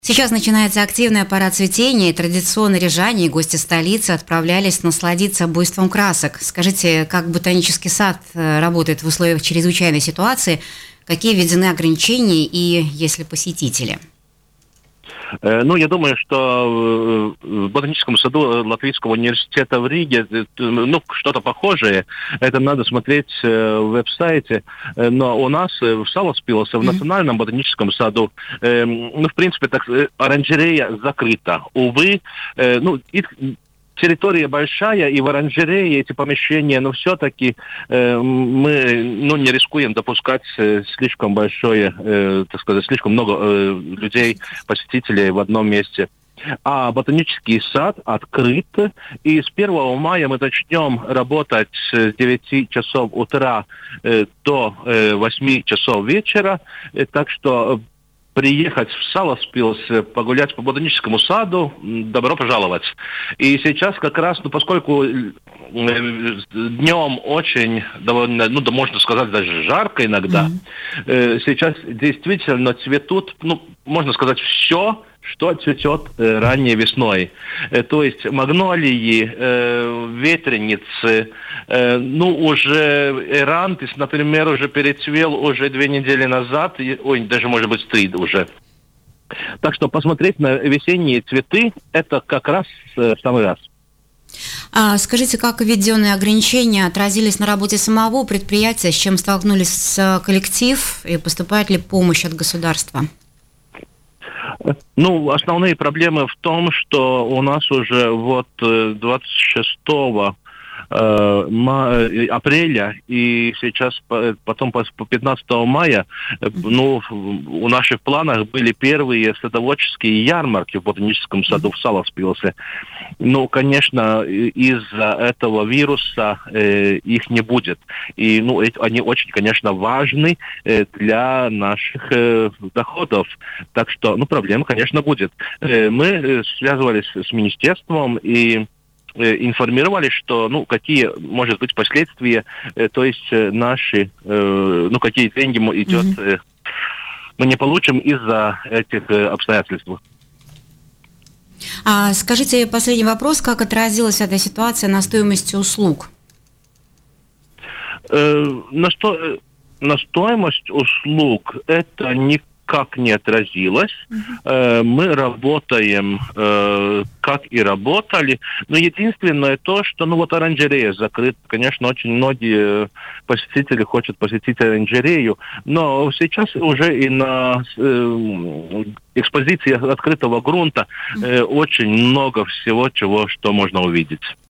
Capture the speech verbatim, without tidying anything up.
Сейчас начинается активная пора цветения, и традиционно рижане и гости столицы отправлялись насладиться буйством красок. Скажите, как ботанический сад э, работает в условиях чрезвычайной ситуации? Какие введены ограничения и есть ли посетители? Ну, я думаю, что в ботаническом саду Латвийского университета в Риге, ну, что-то похожее, это надо смотреть в веб-сайте, но у нас в Саласпилсе, в Национальном ботаническом саду, ну, в принципе, так, оранжерея закрыта. Увы, ну, и территория большая, и в оранжерее эти помещения, но все-таки э, мы ну, не рискуем допускать э, слишком большое, э, так сказать, слишком много э, людей, посетителей в одном месте. А ботанический сад открыт, и с первого мая мы начнем работать с девяти часов утра э, до э, восьми часов вечера, э, так что приехать в Саласпилс, погулять по ботаническому саду, добро пожаловать. И сейчас как раз, ну, поскольку днем очень, довольно, ну, да, можно сказать, даже жарко иногда, mm-hmm. сейчас действительно цветут, ну, можно сказать, все, что цветет э, ранней весной. Э, то есть магнолии, э, ветреницы, э, ну, уже эрантис, например, уже перецвел уже две недели назад, и, ой, даже, может быть, три уже. Так что посмотреть на весенние цветы, это как раз э, в самый раз. А скажите, как введенные ограничения отразились на работе самого предприятия, с чем столкнулись коллектив, и поступает ли помощь от государства? Ну, основные проблемы в том, что у нас уже вот двадцать шестого апреля и сейчас потом по пятнадцатого мая, ну, у наших планах были первые садоводческие ярмарки в ботаническом саду в Саласпилсе. Ну, конечно, из-за этого вируса э, их не будет. И, ну, они очень, конечно, важны э, для наших э, доходов. Так что, ну, проблема, конечно, будет. Э, мы связывались с министерством и информировали, что, ну, какие, может быть, последствия, э, то есть э, наши, э, ну, какие деньги идет, э, мы не получим из-за этих э, обстоятельств. А скажите, последний вопрос, как отразилась эта ситуация на стоимости услуг? Э, на, сто, на стоимость услуг это никак не отразилось. Uh-huh. Мы работаем, как и работали. Но единственное то, что, ну, вот оранжерея закрыта. Конечно, очень многие посетители хотят посетить оранжерею. Но сейчас уже и на экспозиции открытого грунта uh-huh. очень много всего, чего, что можно увидеть.